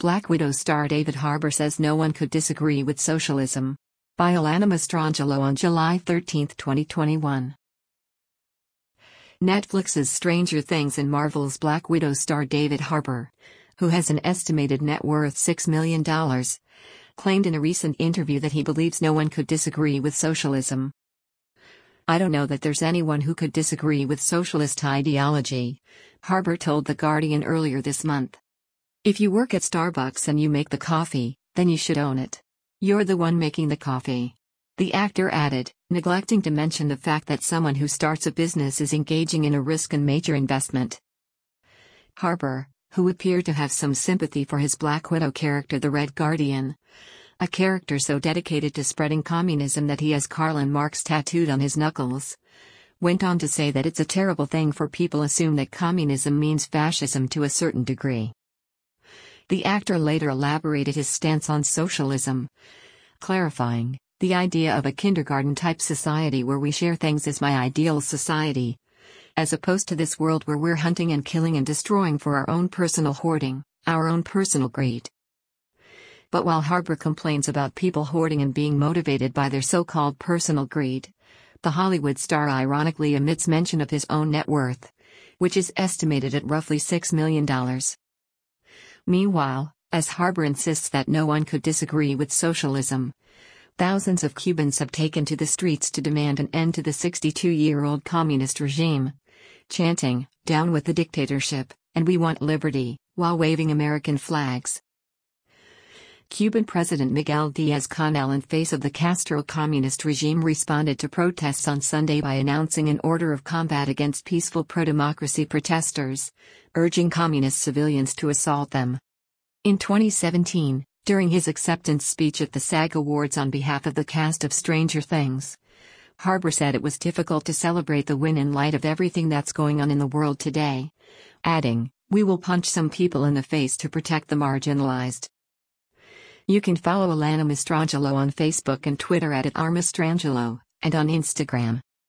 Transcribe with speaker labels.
Speaker 1: Black Widow star David Harbour says no one could disagree with socialism. By Alana Mastrangelo on July 13, 2021. Netflix's Stranger Things and Marvel's Black Widow star David Harbour, who has an estimated net worth $6 million, claimed in a recent interview that he believes no one could disagree with socialism. "I don't know that there's anyone who could disagree with socialist ideology," Harbour told The Guardian earlier this month. "If you work at Starbucks and you make the coffee, then you should own it. You're the one making the coffee." The actor added, neglecting to mention the fact that someone who starts a business is engaging in a risk and major investment. Harbour, who appeared to have some sympathy for his Black Widow character The Red Guardian, a character so dedicated to spreading communism that he has Karl Marx tattooed on his knuckles, went on to say that it's a terrible thing for people assume that communism means fascism to a certain degree. The actor later elaborated his stance on socialism, clarifying, "The idea of a kindergarten-type society where we share things is my ideal society, as opposed to this world where we're hunting and killing and destroying for our own personal hoarding, our own personal greed." But while Harbour complains about people hoarding and being motivated by their so-called personal greed, the Hollywood star ironically omits mention of his own net worth, which is estimated at roughly $6 million. Meanwhile, as Harbour insists that no one could disagree with socialism, thousands of Cubans have taken to the streets to demand an end to the 62-year-old communist regime, chanting, "Down with the dictatorship, and we want liberty," while waving American flags. Cuban President Miguel Díaz-Canel, in face of the Castro communist regime, responded to protests on Sunday by announcing an order of combat against peaceful pro-democracy protesters, urging communist civilians to assault them. In 2017, during his acceptance speech at the SAG Awards on behalf of the cast of Stranger Things, Harbour said it was difficult to celebrate the win in light of everything that's going on in the world today, adding, "We will punch some people in the face to protect the marginalized." You can follow Alana Mastrangelo on Facebook and Twitter at @rmastrangelo, and on Instagram.